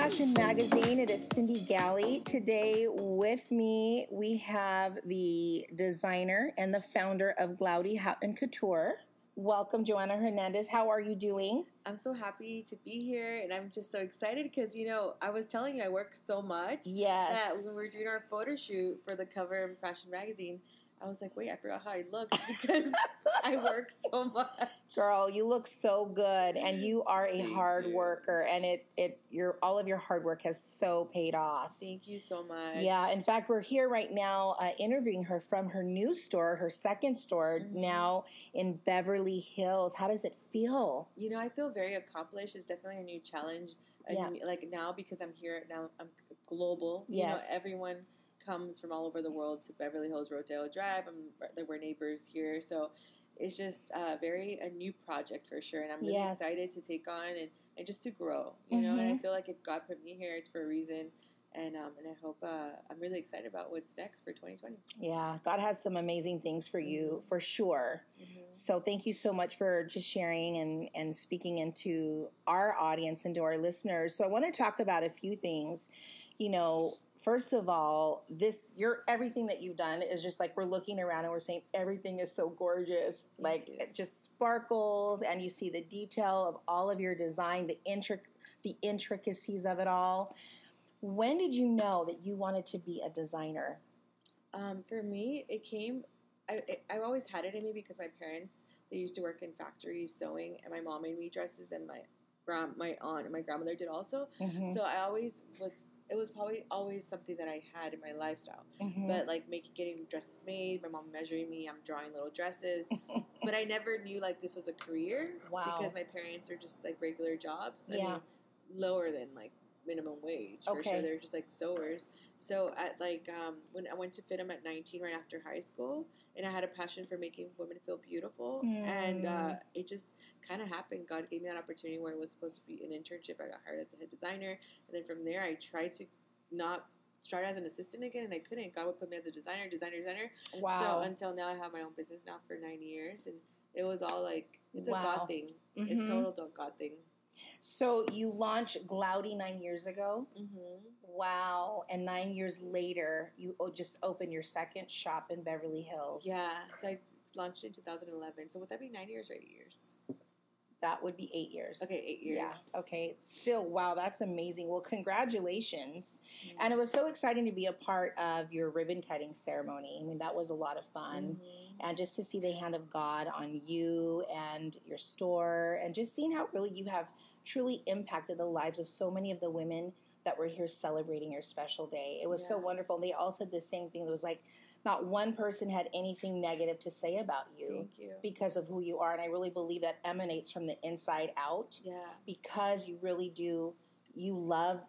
Fashion Magazine. It is Cindy Galley. Today with me, we have the designer and the founder of Glaudy Haute and Couture. Welcome, Joanna Hernandez. How are you doing? I'm so happy to be here, and I'm just so excited because, I was telling you I work so much that when we were doing our photo shoot for the cover of Fashion Magazine, I was like, wait, I forgot how I looked because I work so much. Girl, you look so good, and you are a hard worker, and all of your hard work has so paid off. Thank you so much. Yeah, in fact, we're here right now interviewing her from her new store, her second store, now in Beverly Hills. How does it feel? I feel very accomplished. It's definitely a new challenge. Like now, because I'm here now, I'm global. Yes. Everyone comes from all over the world to Beverly Hills, Rodeo Drive. We're neighbors here, so it's just a new project for sure, and I'm really excited to take on and just to grow, and I feel like if God put me here, it's for a reason, and I hope I'm really excited about what's next for 2020. Yeah, God has some amazing things for you, for sure. So thank you so much for just sharing and speaking into our audience and to our listeners. So I want to talk about a few things. First of all, everything that you've done is just like we're looking around and we're saying everything is so gorgeous. It just sparkles, and you see the detail of all of your design, the intricacies of it all. When did you know that you wanted to be a designer? For me, it came. I always had it in me because my parents, they used to work in factories sewing, and my mom made me dresses, and my aunt and my grandmother did also. So I always was. It was probably always something that I had in my lifestyle. But getting dresses made, my mom measuring me, I'm drawing little dresses. But I never knew this was a career. Wow. Because my parents are just regular jobs. Yeah. I mean, lower than minimum wage for sure. They're just sewers. So at when I went to FITM at 19, right after high school, and I had a passion for making women feel beautiful, and it just kind of happened. God gave me that opportunity where it was supposed to be an internship. I got hired as a head designer, and then from there I tried to not start as an assistant again, and I couldn't. God would put me as a designer. Wow. So until now, I have my own business now for 9 years, and it was all it's a wow. God thing. It's total God thing. So you launched Glaudy 9 years ago? Wow. And 9 years later, you just opened your second shop in Beverly Hills. Yeah. So I launched in 2011. So would that be 9 years or 8 years? That would be 8 years. Okay, 8 years. Yeah. Okay. Still, wow, that's amazing. Well, congratulations. And it was so exciting to be a part of your ribbon cutting ceremony. I mean, that was a lot of fun. And just to see the hand of God on you and your store, and just seeing how really you have truly impacted the lives of so many of the women that were here celebrating your special day. It was so wonderful. And they all said the same thing. It was not one person had anything negative to say about you. Thank you. Because of who you are. And I really believe that emanates from the inside out. Yeah. Because you really do, you love,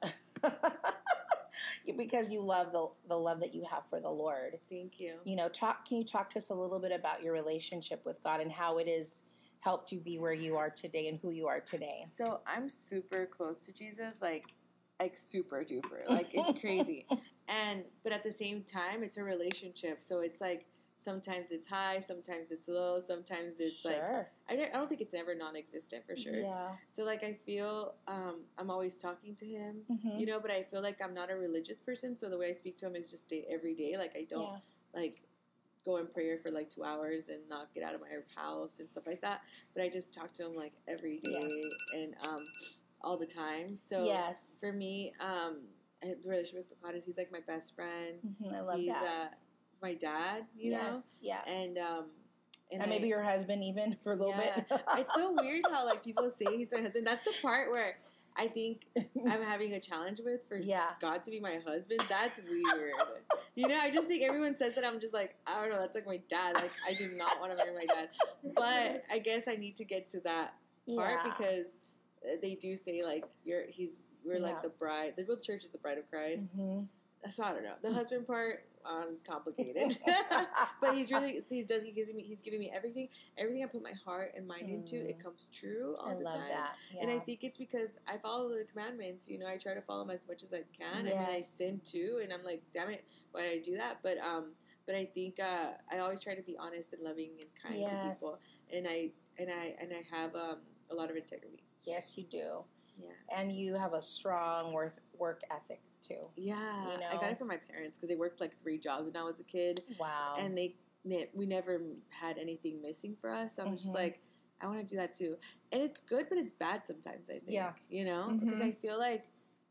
because you love the love that you have for the Lord. Thank you. Can you talk to us a little bit about your relationship with God and how it has helped you be where you are today and who you are today? So I'm super close to Jesus, like super duper, it's crazy. But at the same time, it's a relationship. So it's sometimes it's high, sometimes it's low, sometimes it's I don't think it's ever non-existent for sure. Yeah. So I feel I'm always talking to him, but I feel like I'm not a religious person. So the way I speak to him is just every day. I don't go in prayer for 2 hours and not get out of my house and stuff like that. But I just talk to him every day and all the time. So for me, the relationship with God is he's my best friend. I love that. My dad, you know? Yeah. And maybe your husband even for a little bit. It's so weird how people say he's my husband. That's the part where I think I'm having a challenge with for God to be my husband. That's weird. I just think everyone says that. I'm just I don't know. That's my dad. I do not want to marry my dad. But I guess I need to get to that part because they do say we're the bride. The real church is the bride of Christ. So I don't know. The husband part is complicated, but he's giving me everything. Everything I put my heart and mind into, it comes true all the time. I love that. Yeah. And I think it's because I follow the commandments. I try to follow them as much as I can. Yes. I mean, I sin too, and I'm damn it, why did I do that? But I think I always try to be honest and loving and kind to people, and I have a lot of integrity. Yes, you do. And you have a strong work ethic too. Yeah. You know? I got it from my parents because they worked like 3 jobs when I was a kid. Wow. And we never had anything missing for us. So I'm just like, I want to do that too. And it's good, but it's bad sometimes, I think. Yeah. You know? Because I feel like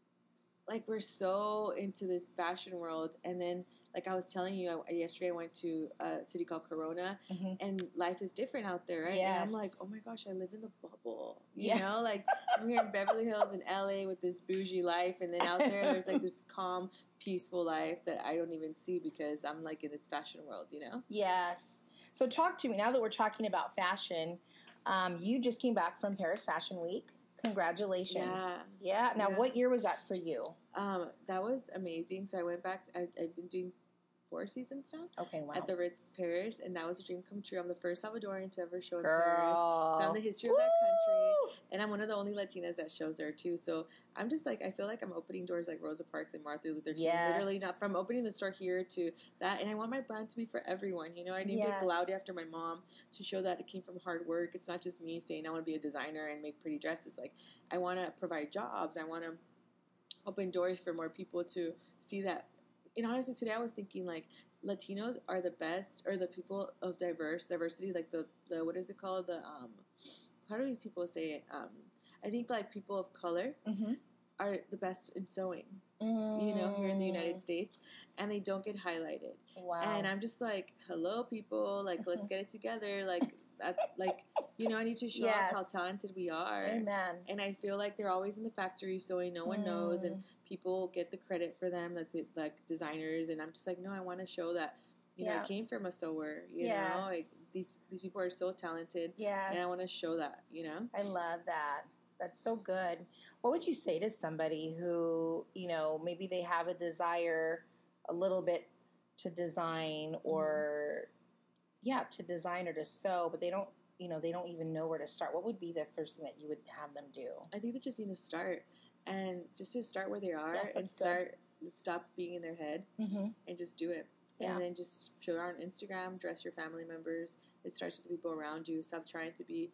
we're so into this fashion world, and then like I was telling you, yesterday I went to a city called Corona, and life is different out there, right? Yes. And I'm like, oh my gosh, I live in the bubble. You know, like I'm here in Beverly Hills in LA with this bougie life, and then out there's like this calm, peaceful life that I don't even see because I'm like in this fashion world, you know? Yes. So talk to me, now that we're talking about fashion, you just came back from Paris Fashion Week. Congratulations. Yeah. Now, what year was that for you? That was amazing. So I went back. I've been doing 4 seasons now. Okay, wow. At the Ritz Paris, and that was a dream come true. I'm the first Salvadorian to ever show in Paris. So I'm the history of that country, and I'm one of the only Latinas that shows there too. So I'm just like, I feel like I'm opening doors like Rosa Parks and Martin Luther King. Yes. Literally, not from opening the store here to that. And I want my brand to be for everyone. You know, I named it Glaudi after my mom to show that it came from hard work. It's not just me saying I want to be a designer and make pretty dresses. Like, I want to provide jobs. I want to open doors for more people to see that. And honestly, today I was thinking like Latinos are the best, or the people of diversity, like the what is it called? How do people say it? I think like people of color are the best in sewing, you know, here in the United States, and they don't get highlighted. Wow. And I'm just like, hello, people, like let's get it together, like you know, I need to show off how talented we are. Amen. And I feel like they're always in the factory sewing, no one knows, and people get the credit for them, like designers. And I'm just like, no, I want to show that, you know, I came from a sewer. You know, like these people are so talented. Yes. And I want to show that. You know, I love that. That's so good. What would you say to somebody who, you know, maybe they have a desire a little bit to design or to design or to sew, but they don't, you know, they don't even know where to start? What would be the first thing that you would have them do? I think they just need to start, and just to start where they are, and stop being in their head, and just do it. Yeah. And then just show it on Instagram, dress your family members. It starts with the people around you. Stop trying to be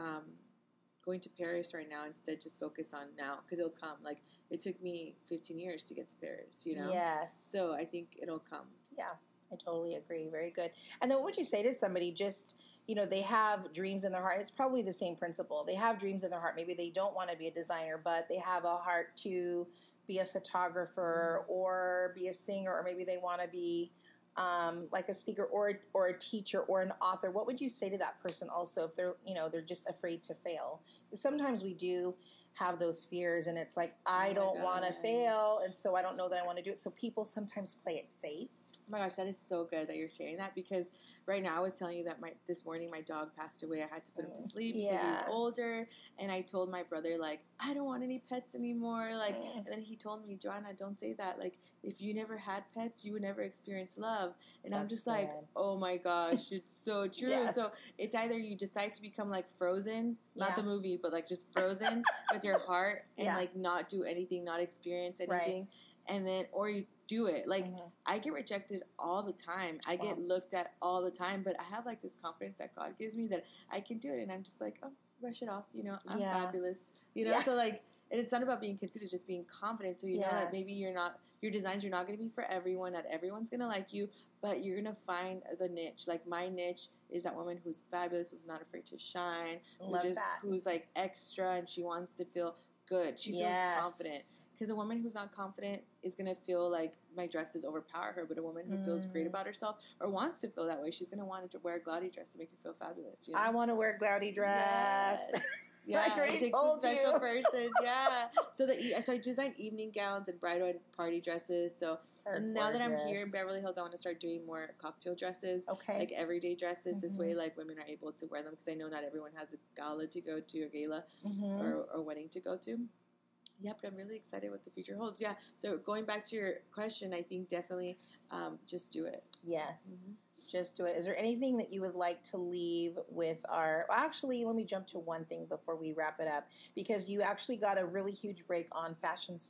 going to Paris right now. Instead, just focus on now, because it'll come. Like, it took me 15 years to get to Paris, you know? Yes. So I think it'll come. Yeah, I totally agree. Very good. And then what would you say to somebody just, you know, they have dreams in their heart? It's probably the same principle. They have dreams in their heart. Maybe they don't want to be a designer, but they have a heart to be a photographer or be a singer, or maybe they want to be like a speaker or a teacher or an author. What would you say to that person also if they're, you know, they're just afraid to fail? Because sometimes we do have those fears, and it's like, I don't want to fail, and so I don't know that I want to do it. So people sometimes play it safe. Oh my gosh, that is so good that you're sharing that, because right now I was telling you that this morning my dog passed away. I had to put him to sleep because he's older, and I told my brother, like, I don't want any pets anymore. Like, and then he told me, Joanna, don't say that. Like, if you never had pets, you would never experience love. And I'm just like, oh my gosh, it's so true. Yes. So it's either you decide to become like Frozen, not the movie, but like just Frozen with your heart, and like not do anything, not experience anything. Right. And then, or you do it. Like, I get rejected all the time. I get looked at all the time, but I have like this confidence that God gives me that I can do it. And I'm just like, oh, brush it off. You know, I'm fabulous. You know, so like, and it's not about being conceited, just being confident. So you know that maybe your designs are not going to be for everyone. Not everyone's going to like you, but you're going to find the niche. Like, my niche is that woman who's fabulous, who's not afraid to shine, who's like extra, and she wants to feel good. She feels confident. Because a woman who's not confident is going to feel like my dresses overpower her. But a woman who feels great about herself or wants to feel that way, she's going to want to wear a Glaudi dress to make her feel fabulous. You know? I want to wear a Glaudi dress. Yes. Yeah, it takes a special person. Yeah. So I design evening gowns and bridal party dresses. So now that I'm here in Beverly Hills, I want to start doing more cocktail dresses. Okay. Like everyday dresses. This way, like, women are able to wear them, because I know not everyone has a gala to go to, a gala or wedding to go to. Yeah, but I'm really excited what the future holds. Yeah, so going back to your question, I think definitely just do it. Yes, just do it. Is there anything that you would like to leave with our... Well, actually, let me jump to one thing before we wrap it up, because you actually got a really huge break on Fashion Star.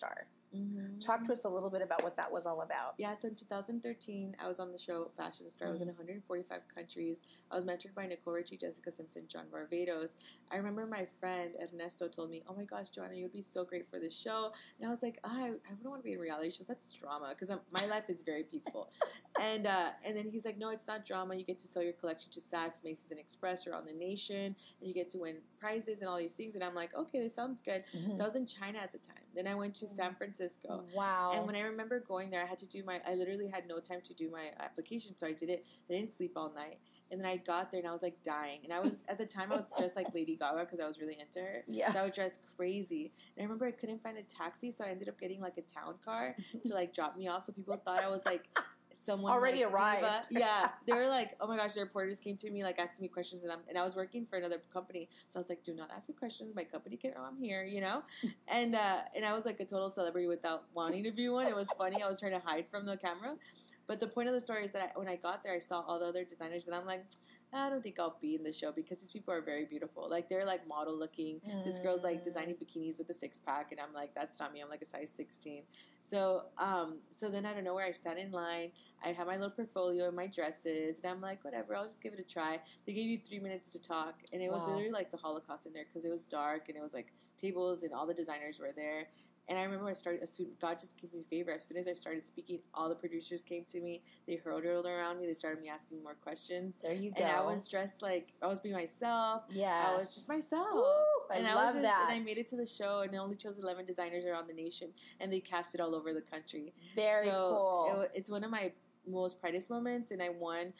Mm-hmm. Talk to us a little bit about what that was all about. Yeah, so in 2013, I was on the show Fashion Star. I was in 145 countries. I was mentored by Nicole Richie, Jessica Simpson, John Varvatos. I remember my friend Ernesto told me, "Oh my gosh, Joanna, you would be so great for this show." And I was like, I don't want to be in reality shows. That's drama, because my life is very peaceful. And then he's like, "No, it's not drama. You get to sell your collection to Saks, Macy's, and Express around the nation, and you get to win prizes and all these things." And I'm like, okay, this sounds good. Mm-hmm. So I was in China at the time. Then I went to San Francisco. Wow. And when I remember going there, I literally had no time to do my application, so I did it. I didn't sleep all night. And then I got there, and I was, like, dying. And I was, at the time, I was dressed like Lady Gaga, because I was really into her. Yeah. So I was dressed crazy. And I remember I couldn't find a taxi, so I ended up getting, like, a town car to, like, drop me off. So people thought I was, like, someone already like, arrived. Diva. Yeah, they were like, "Oh my gosh!" The reporters came to me like asking me questions, and I was working for another company, so I was like, "Do not ask me questions. My company can know I'm here," you know. And I was like a total celebrity without wanting to be one. It was funny. I was trying to hide from the camera, but the point of the story is that when I got there, I saw all the other designers, and I'm like, I don't think I'll be in the show, because these people are very beautiful. Like, they're, like, model looking. This girl's, like, designing bikinis with a six-pack, and I'm like, that's not me. I'm, like, a size 16. So then out of nowhere, I stand in line. I have my little portfolio and my dresses, and I'm like, whatever, I'll just give it a try. They gave you 3 minutes to talk, and it was literally, like, the Holocaust in there, because it was dark, and it was, like, tables, and all the designers were there. And I remember God just gives me favor. As soon as I started speaking, all the producers came to me. They hurtled around me. They started me asking me more questions. There you go. And I was dressed like, I was being myself. Yeah. I was just myself. Woo, I love that. And I made it to the show, and they only chose 11 designers around the nation, and they cast it all over the country. Very cool. It's one of my most proudest moments, and I won.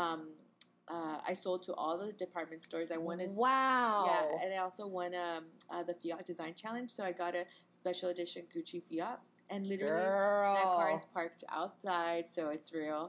I sold to all the department stores. I won it. Wow. Yeah, and I also won the Fiat Design Challenge, so I got a special edition Gucci Fiat. And literally, that car is parked outside, so it's real.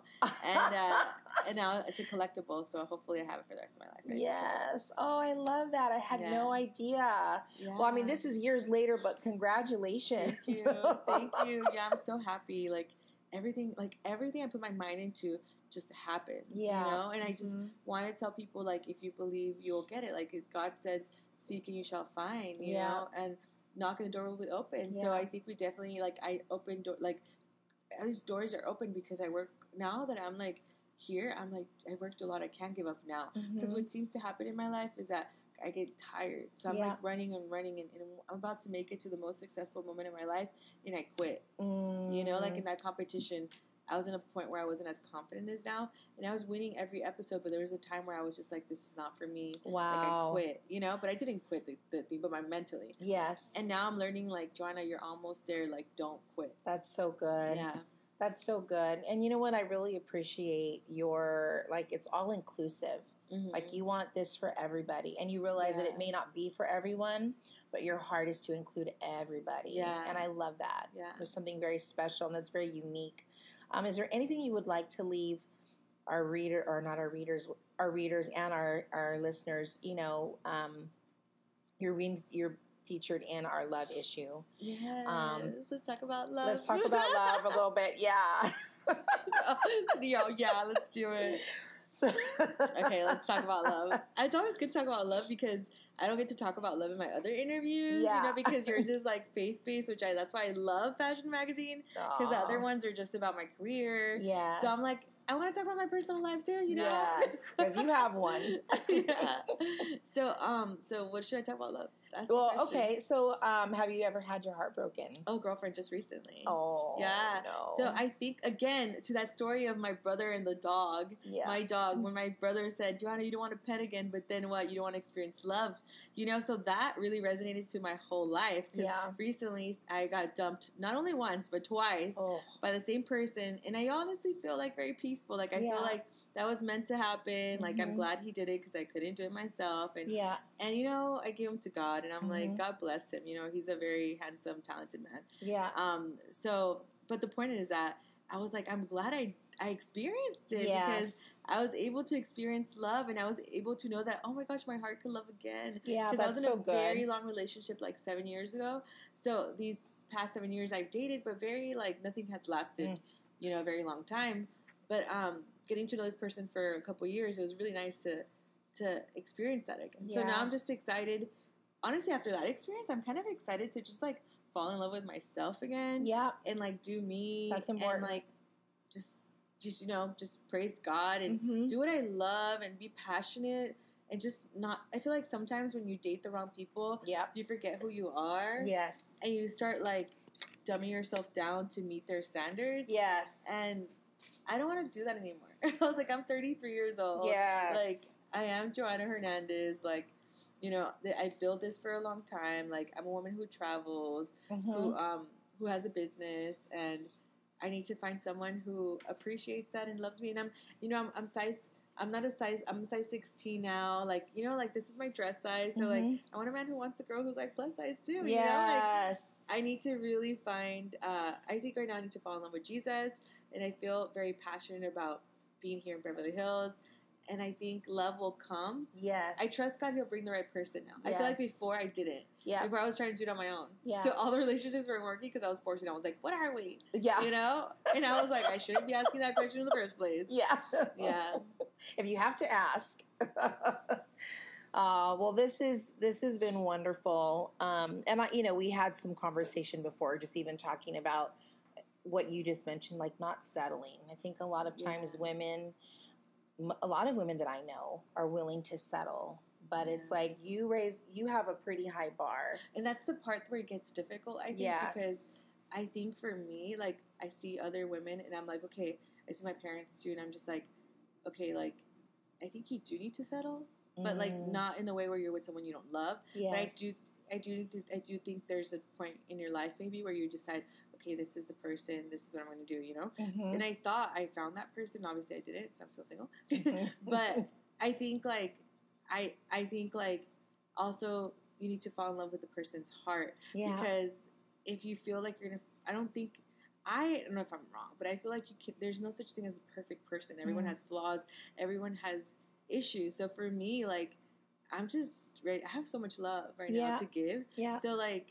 And now it's a collectible, so hopefully I have it for the rest of my life. Yes. Oh, I love that. I had no idea. Yeah. Well, I mean, this is years later, but congratulations. Thank you. Thank you. Yeah, I'm so happy. Like, everything I put my mind into just happened. Yeah. You know? And I just want to tell people, like, if you believe, you'll get it. Like, God says, seek and you shall find, you know? And knocking, the door will be open. Yeah. So I think we definitely, like, I opened these doors are open because I work, now that I'm, like, here, I'm, like, I worked a lot, I can't give up now. Because what seems to happen in my life is that I get tired. So I'm, like, running, and I'm about to make it to the most successful moment in my life, and I quit. You know, like, in that competition, I was in a point where I wasn't as confident as now, and I was winning every episode, but there was a time where I was just like, this is not for me. Wow. Like, I quit, you know, but I didn't quit the thing, but mentally. Yes. And now I'm learning, like, Joanna, you're almost there, like, don't quit. That's so good. Yeah. That's so good. And you know what? I really appreciate your, like, it's all inclusive. Like, you want this for everybody, and you realize that it may not be for everyone, but your heart is to include everybody. Yeah. And I love that. Yeah. There's something very special, and that's very unique. Is there anything you would like to leave our reader, or not our readers and our listeners? You know, you're featured in our love issue. Yes. Let's talk about love. Let's talk about love a little bit. Yeah. Yeah, let's do it. Okay, let's talk about love. It's always good to talk about love because I don't get to talk about love in my other interviews, you know, because yours is like faith-based, that's why I love Fashion Magazine, because the other ones are just about my career. Yeah. So I'm like, I want to talk about my personal life too, you know? Yes, because you have one. Yeah. So what should I talk about love? Okay. So, have you ever had your heart broken? Oh, girlfriend, just recently. Oh, yeah. No. So I think, again, to that story of my brother and the dog. Yeah. My dog, when my brother said, Joanna, you don't want a pet again, but then what? You don't want to experience love. You know, so that really resonated to my whole life. Because recently I got dumped not only once, but twice by the same person. And I honestly feel like very peaceful. Like, I feel like that was meant to happen. Like, I'm glad he did it because I couldn't do it myself. And, you know, I gave him to God. And I'm like, God bless him. You know, he's a very handsome, talented man. Yeah. But the point is that I was like, I'm glad I experienced it because I was able to experience love, and I was able to know that, oh my gosh, my heart could love again. Yeah, because I was in a very long relationship like 7 years ago. So these past 7 years I've dated, but nothing has lasted, you know, a very long time. But getting to know this person for a couple years, it was really nice to experience that again. Yeah. So now I'm just excited. Honestly, after that experience, I'm kind of excited to just like fall in love with myself again. Yeah. And, like, do me. That's important. And, like, just just praise God and do what I love and be passionate and just not. I feel like sometimes when you date the wrong people, you forget who you are. Yes. And you start, like, dumbing yourself down to meet their standards. Yes. And I don't want to do that anymore. I was like, I'm 33 years old. Yes. Like, I am Joanna Hernandez. Like, I built this for a long time. Like, I'm a woman who travels, who has a business, and I need to find someone who appreciates that and loves me. And I'm size 16 now. Like, like, this is my dress size. So, like, I want a man who wants a girl who's, like, plus size too. Yes. Like, I need to really find, I think right now I need to fall in love with Jesus. And I feel very passionate about being here in Beverly Hills. And I think love will come. Yes. I trust God he'll bring the right person now. Yes. I feel like before I didn't. Yeah. Before I was trying to do it on my own. Yeah. So all the relationships weren't working because I was 14. I was like, what are we? Yeah. And I was like, I shouldn't be asking that question in the first place. Yeah. Yeah. If you have to ask. Well, this has been wonderful. And we had some conversation before, just even talking about what you just mentioned, like not settling. I think a lot of times a lot of women that I know are willing to settle, but it's like you have a pretty high bar. And that's the part where it gets difficult, I think, because I think for me, like, I see other women and I'm like, okay, I see my parents too, and I'm just like, okay, like, I think you do need to settle, but like not in the way where you're with someone you don't love. Yes. But I do think there's a point in your life maybe where you decide, okay, this is the person, this is what I'm going to do, And I thought I found that person. Obviously I didn't, so I'm still single. But I think like, I think like also you need to fall in love with the person's heart. Yeah. Because if you feel like you're going to, I don't know if I'm wrong, but I feel like there's no such thing as a perfect person. Everyone has flaws. Everyone has issues. So for me, like, I'm just ready. I have so much love right now to give. Yeah. So like,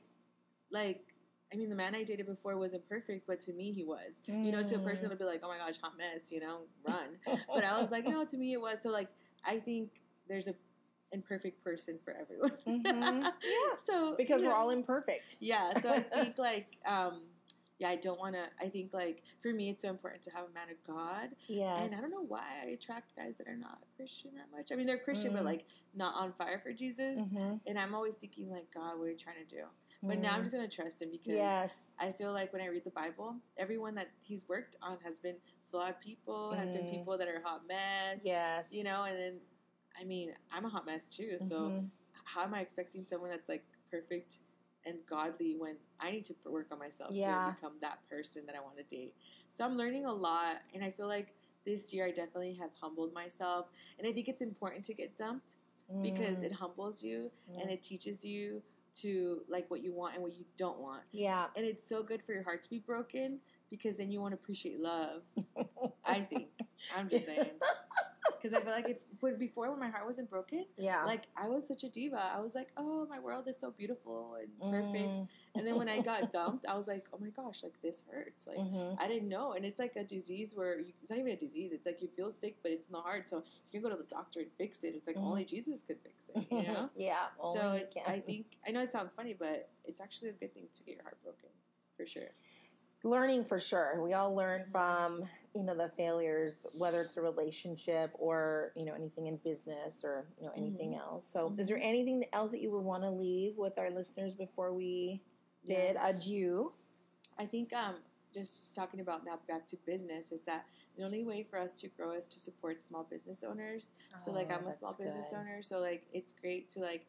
I mean, the man I dated before wasn't perfect, but to me he was. To a person it'll be like, oh my gosh, hot mess, run. But I was like, no, to me it was. So like, I think there's a imperfect person for everyone. Yeah. So because we're all imperfect. Yeah. So I think like, I don't want to, I think, like, for me, it's so important to have a man of God. Yes. And I don't know why I attract guys that are not Christian that much. I mean, they're Christian, but, like, not on fire for Jesus. And I'm always thinking, like, God, what are you trying to do? But now I'm just going to trust him because I feel like when I read the Bible, everyone that he's worked on has been flawed people, has been people that are a hot mess. Yes. And then, I mean, I'm a hot mess, too. So how am I expecting someone that's, like, perfect and godly when I need to work on myself to become that person that I want to date? So I'm learning a lot, and I feel like this year I definitely have humbled myself, and I think it's important to get dumped because it humbles you and it teaches you to like what you want and what you don't want. Yeah. And it's so good for your heart to be broken because then you want to appreciate love. I think. I'm just saying. Because I feel like but before when my heart wasn't broken, like I was such a diva. I was like, oh, my world is so beautiful and perfect. And then when I got dumped, I was like, oh my gosh, like this hurts. Like I didn't know. And it's like a disease where it's not even a disease. It's like you feel sick, but it's in the heart. So you can go to the doctor and fix it. It's like only Jesus could fix it, Yeah. So I know it sounds funny, but it's actually a good thing to get your heart broken for sure. Learning for sure. We all learn from, the failures, whether it's a relationship or, anything in business or, anything else. So is there anything else that you would want to leave with our listeners before we bid adieu? I think just talking about now back to business is that the only way for us to grow is to support small business owners. So like I'm a small business owner. So like it's great to like,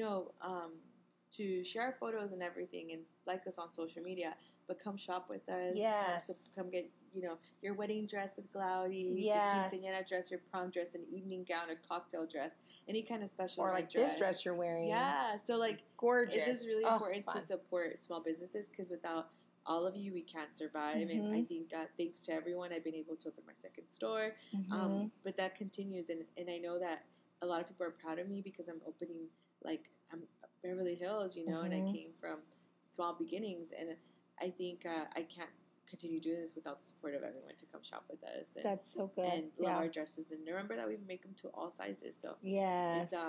to share our photos and everything and like us on social media. But come shop with us. Yes. Come get, your wedding dress with Glaudy. Yes. Your quinceañera dress, your prom dress, an evening gown, a cocktail dress, any kind of special or like dress. This dress you're wearing. Yeah. So like gorgeous. It's just really important to support small businesses because without all of you, we can't survive. And I think thanks to everyone, I've been able to open my second store. But that continues. And I know that a lot of people are proud of me because I'm opening, like, I'm Beverly Hills, and I came from small beginnings. And I think I can't continue doing this without the support of everyone to come shop with us. And, that's so good. And love our dresses. And remember that we make them to all sizes. So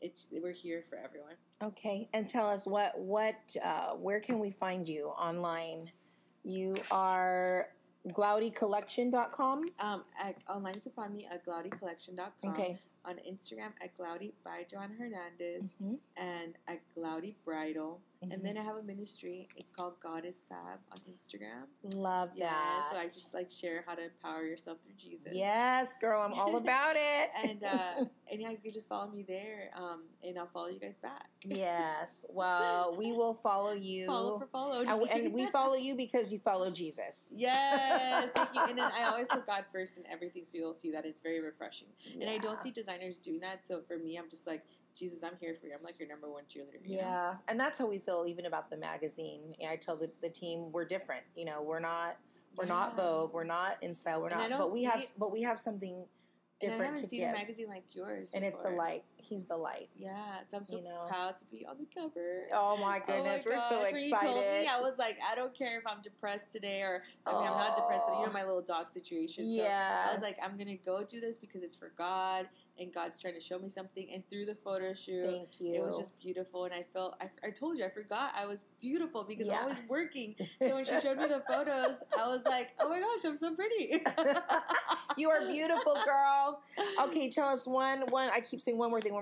we're here for everyone. Okay, and tell us where can we find you online? You are glaudycollection.com. Online you can find me at glaudycollection.com. Okay. On Instagram at Glaudy by Joanna Hernandez, and at Glaudy Bridal. And then I have a ministry. It's called God is Fab on Instagram. Love that. So I just like share how to empower yourself through Jesus. Yes, girl, I'm all about it. and yeah, you can just follow me there, and I'll follow you guys back. Yes. Well, we will follow you. Follow. And we follow you because you follow Jesus. Yes. Thank you. And then I always put God first in everything, so you'll see that it's very refreshing. Yeah. And I don't see designers doing that, so for me, I'm just like, Jesus, I'm here for you. I'm like your number one cheerleader. Yeah. And that's how we feel even about the magazine. I tell the team we're different. We're not Vogue, we're not In Style, we're not, but we have something different to give. I haven't seen a magazine like yours before. And it's the light. He's the light. Yeah, so I'm so proud to be on the cover. Oh my goodness, we're so excited. When you told me, I was like, I don't care if I'm depressed today, or I'm not depressed, but my little dog situation. So I was like, I'm gonna go do this because it's for God, and God's trying to show me something. And through the photo shoot, it was just beautiful. And I felt, I told you, I forgot I was beautiful because I'm always working. So when she showed me the photos, I was like, oh my gosh, I'm so pretty. You are beautiful, girl. Okay, tell us one. I keep saying one more thing.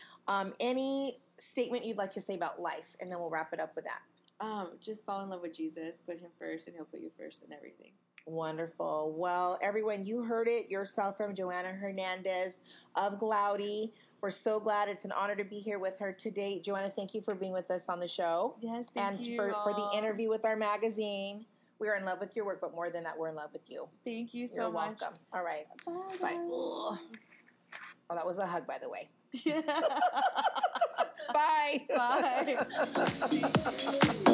Any statement you'd like to say about life, and then we'll wrap it up with that. Just fall in love with Jesus, put him first, and he'll put you first in everything. Wonderful. Well, everyone, you heard it yourself from Joanna Hernandez of Glaudy. We're so glad. It's an honor to be here with her today. Joanna, thank you for being with us on the show. Yes, thank you. And for the interview with our magazine. We're in love with your work, but more than that, we're in love with you. Thank you so You're much. Welcome. All right. Bye. Bye. Oh, that was a hug, by the way. Bye. Bye.